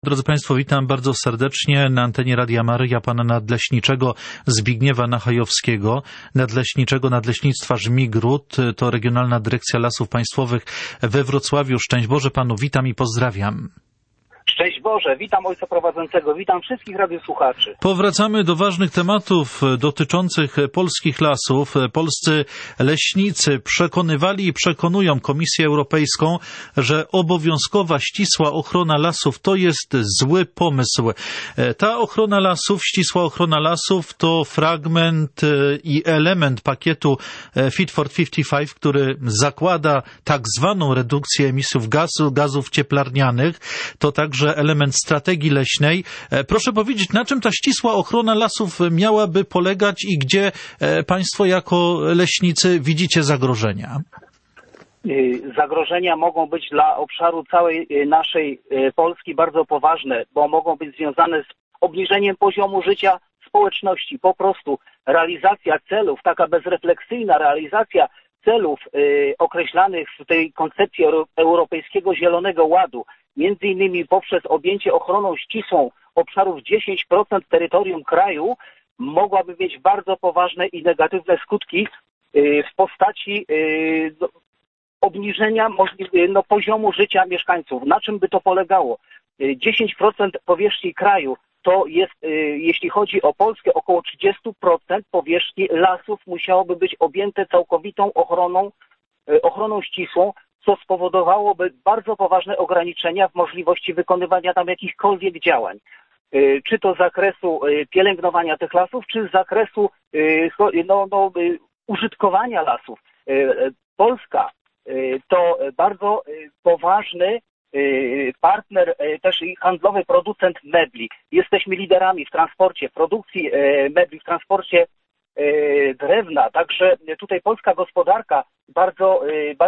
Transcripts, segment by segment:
Drodzy Państwo, witam bardzo serdecznie na antenie Radia Maryja pana nadleśniczego Zbigniewa Nachajowskiego, nadleśniczego Nadleśnictwa Żmigród, to Regionalna Dyrekcja Lasów Państwowych we Wrocławiu. Szczęść Boże Panu, witam i pozdrawiam. Szczęść Boże, witam ojca prowadzącego, witam wszystkich radiosłuchaczy. Powracamy do ważnych tematów dotyczących polskich lasów. Polscy leśnicy przekonywali i przekonują Komisję Europejską, że obowiązkowa, ścisła ochrona lasów to jest zły pomysł. Ta ochrona lasów, ścisła ochrona lasów to fragment i element pakietu Fit for 55, który zakłada tak zwaną redukcję emisji gazów cieplarnianych. To także element strategii leśnej. Proszę powiedzieć, na czym ta ścisła ochrona lasów miałaby polegać i gdzie Państwo jako leśnicy widzicie zagrożenia? Zagrożenia mogą być dla obszaru całej naszej Polski bardzo poważne, bo mogą być związane z obniżeniem poziomu życia społeczności. Po prostu realizacja celów, taka bezrefleksyjna realizacja celów określanych w tej koncepcji Europejskiego Zielonego Ładu, między innymi poprzez objęcie ochroną ścisłą obszarów 10% terytorium kraju, mogłaby mieć bardzo poważne i negatywne skutki w postaci obniżenia poziomu życia mieszkańców. Na czym by to polegało? 10% powierzchni kraju to jest, jeśli chodzi o Polskę, około 30% powierzchni lasów musiałoby być objęte całkowitą ochroną ścisłą, co spowodowałoby bardzo poważne ograniczenia w możliwości wykonywania tam jakichkolwiek działań. Czy to z zakresu pielęgnowania tych lasów, czy z zakresu użytkowania lasów. Polska to bardzo poważny partner, też i handlowy producent mebli. Jesteśmy liderami w transporcie, produkcji mebli, w transporcie drewna, także tutaj polska gospodarka bardzo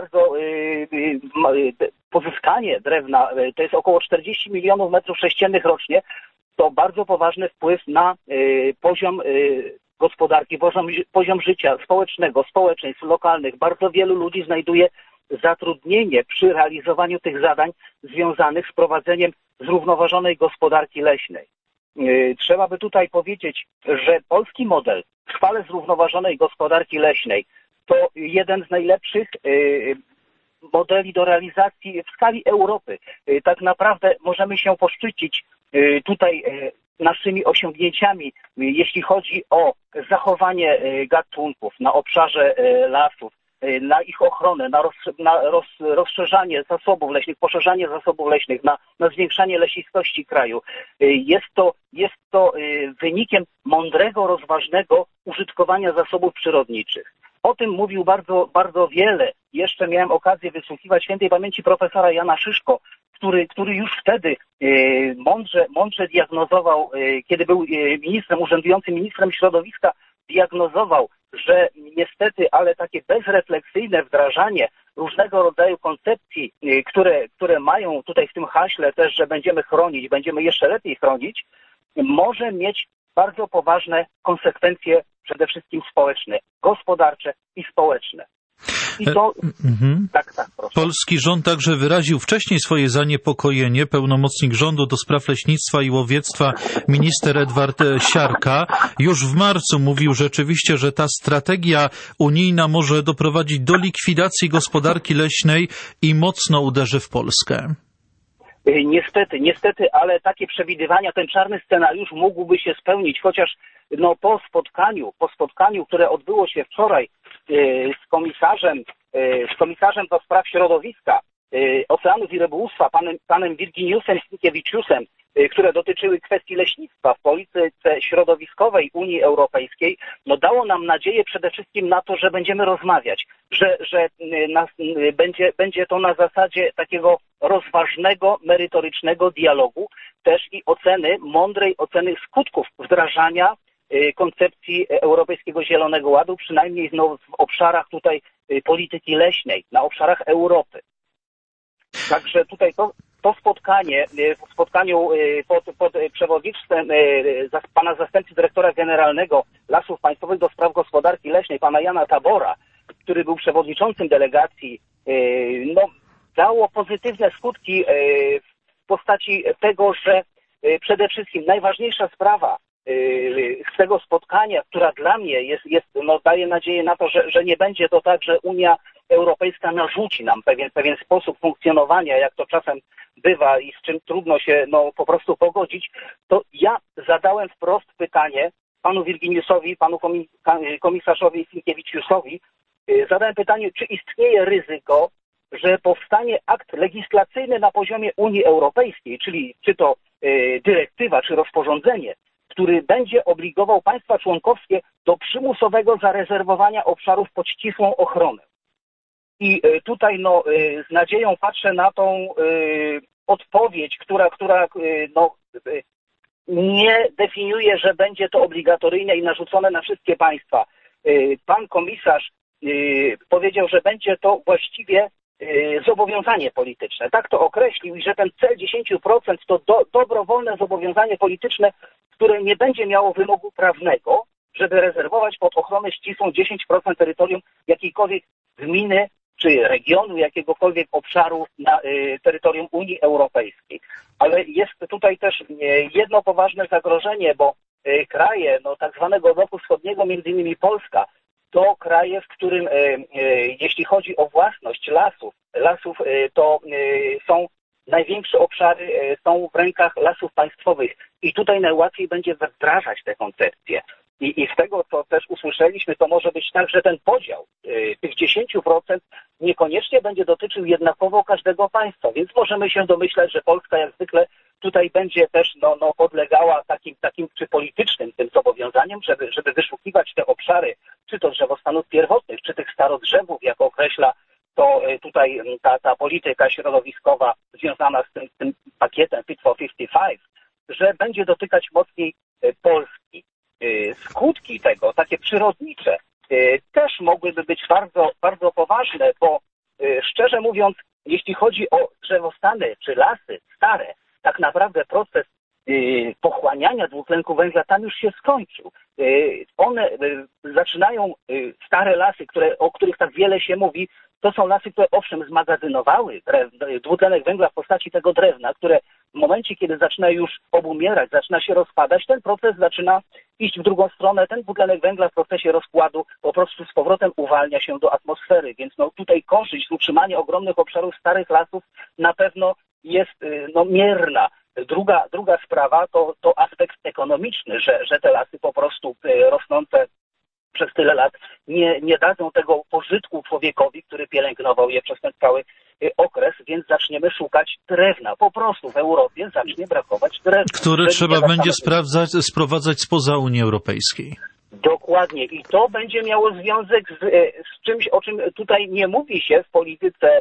pozyskanie drewna, to jest około 40 milionów metrów sześciennych rocznie, to bardzo poważny wpływ na poziom gospodarki, poziom życia społecznego, społeczeństw lokalnych. Bardzo wielu ludzi znajduje zatrudnienie przy realizowaniu tych zadań związanych z prowadzeniem zrównoważonej gospodarki leśnej. Trzeba by tutaj powiedzieć, że polski model trwale zrównoważonej gospodarki leśnej to jeden z najlepszych modeli do realizacji w skali Europy. Tak naprawdę możemy się poszczycić tutaj naszymi osiągnięciami, jeśli chodzi o zachowanie gatunków na obszarze lasów, na ich ochronę, na rozszerzanie zasobów leśnych, poszerzanie zasobów leśnych, na zwiększanie lesistości kraju. Jest to wynikiem mądrego, rozważnego użytkowania zasobów przyrodniczych. O tym mówił bardzo, bardzo wiele. Jeszcze miałem okazję wysłuchiwać świętej pamięci profesora Jana Szyszko, który już wtedy mądrze diagnozował, kiedy był urzędującym ministrem środowiska, diagnozował, że niestety, ale takie bezrefleksyjne wdrażanie różnego rodzaju koncepcji, które mają tutaj w tym haśle też, że będziemy chronić, będziemy jeszcze lepiej chronić, może mieć bardzo poważne konsekwencje przede wszystkim społeczne, gospodarcze i społeczne. I to... Tak, proszę. Polski rząd także wyraził wcześniej swoje zaniepokojenie. Pełnomocnik rządu do spraw leśnictwa i łowiectwa, minister Edward Siarka, już w marcu mówił rzeczywiście, że ta strategia unijna może doprowadzić do likwidacji gospodarki leśnej i mocno uderzy w Polskę. Niestety, ale takie przewidywania, ten czarny scenariusz mógłby się spełnić, chociaż po spotkaniu, które odbyło się wczoraj z komisarzem do spraw środowiska, oceanów i rybołówstwa, panem Virginiusem Sinkiewicziusem, które dotyczyły kwestii leśnictwa w polityce środowiskowej Unii Europejskiej, dało nam nadzieję przede wszystkim na to, że będziemy rozmawiać, że będzie to na zasadzie takiego rozważnego, merytorycznego dialogu, też i mądrej oceny skutków wdrażania koncepcji Europejskiego Zielonego Ładu, przynajmniej w obszarach tutaj polityki leśnej, na obszarach Europy. Także tutaj to spotkanie, w spotkaniu pod przewodnictwem pana zastępcy dyrektora generalnego Lasów Państwowych do spraw gospodarki leśnej, pana Jana Tabora, który był przewodniczącym delegacji, dało pozytywne skutki w postaci tego, że przede wszystkim najważniejsza sprawa z tego spotkania, która dla mnie daje nadzieję na to, że nie będzie to tak, że Unia Europejska narzuci nam pewien sposób funkcjonowania, jak to czasem bywa i z czym trudno się po prostu pogodzić, to ja zadałem wprost pytanie panu Virginiusowi, panu komisarzowi Sinkiewiczusowi, zadałem pytanie, czy istnieje ryzyko, że powstanie akt legislacyjny na poziomie Unii Europejskiej, czyli czy to dyrektywa, czy rozporządzenie, który będzie obligował państwa członkowskie do przymusowego zarezerwowania obszarów pod ścisłą ochronę. I tutaj z nadzieją patrzę na tą odpowiedź, która nie definiuje, że będzie to obligatoryjne i narzucone na wszystkie państwa. Pan komisarz powiedział, że będzie to właściwie zobowiązanie polityczne. Tak to określił i że ten cel 10% to dobrowolne zobowiązanie polityczne, które nie będzie miało wymogu prawnego, żeby rezerwować pod ochronę ścisłą 10% terytorium jakiejkolwiek gminy czy regionu, jakiegokolwiek obszaru na terytorium Unii Europejskiej. Ale jest tutaj też jedno poważne zagrożenie, bo kraje tak zwanego bloku wschodniego, między innymi Polska, to kraje, w którym jeśli chodzi o własność lasów to są największe obszary, są w rękach Lasów Państwowych i tutaj najłatwiej będzie wdrażać te koncepcje. I z tego, co też usłyszeliśmy, to może być tak, że ten podział tych 10% niekoniecznie będzie dotyczył jednakowo każdego państwa, więc możemy się domyślać, że Polska jak zwykle tutaj będzie też podlegała takim czy politycznym tym zobowiązaniom, żeby wyszukiwać te obszary, czy to drzewostanów pierwotnych, czy tych starodrzewów, jak określa to tutaj ta polityka środowiskowa związana z tym pakietem Fit for 55, że będzie dotykać mocniej Polski. Skutki tego, takie przyrodnicze, też mogłyby być bardzo, bardzo poważne, bo szczerze mówiąc, jeśli chodzi o drzewostany czy lasy stare, tak naprawdę proces pochłaniania dwutlenku węgla tam już się skończył. One zaczynają, stare lasy, o których tak wiele się mówi, to są lasy, które owszem zmagazynowały dwutlenek węgla w postaci tego drewna, które w momencie, kiedy zaczyna już obumierać, zaczyna się rozpadać, ten proces zaczyna iść w drugą stronę, ten dwutlenek węgla w procesie rozkładu po prostu z powrotem uwalnia się do atmosfery, więc tutaj korzyść z utrzymania ogromnych obszarów starych lasów na pewno jest mierna. Druga sprawa to aspekt ekonomiczny, że te lasy po prostu rosnące przez tyle lat nie dadzą tego pożytku człowiekowi, który pielęgnował je przez ten cały okres, więc zaczniemy szukać drewna. Po prostu w Europie zacznie brakować drewna. Które trzeba będzie sprowadzać spoza Unii Europejskiej. Dokładnie. I to będzie miało związek z czymś, o czym tutaj nie mówi się w polityce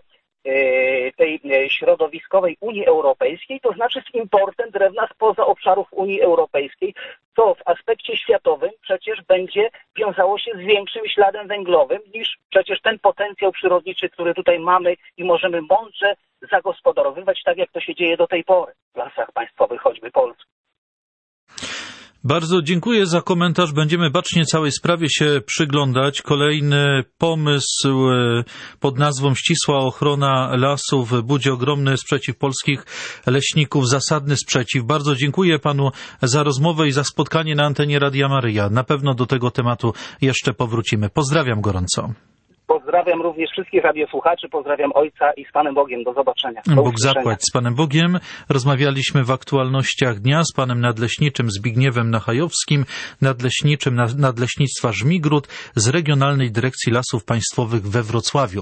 tej środowiskowej Unii Europejskiej, to znaczy z importem drewna spoza obszarów Unii Europejskiej, co w aspekcie światowym przecież będzie wiązało się z większym śladem węglowym niż przecież ten potencjał przyrodniczy, który tutaj mamy i możemy mądrze zagospodarowywać, tak jak to się dzieje do tej pory w lasach państwowych, choćby Polski. Bardzo dziękuję za komentarz. Będziemy bacznie całej sprawie się przyglądać. Kolejny pomysł pod nazwą Ścisła ochrona lasów budzi ogromny sprzeciw polskich leśników, zasadny sprzeciw. Bardzo dziękuję panu za rozmowę i za spotkanie na antenie Radia Maryja. Na pewno do tego tematu jeszcze powrócimy. Pozdrawiam gorąco. Pozdrawiam również wszystkich radiosłuchaczy, pozdrawiam ojca i z Panem Bogiem. Do zobaczenia. Bóg zapłać z Panem Bogiem. Rozmawialiśmy w aktualnościach dnia z panem nadleśniczym Zbigniewem Nachajowskim, nadleśniczym Nadleśnictwa Żmigród z Regionalnej Dyrekcji Lasów Państwowych we Wrocławiu.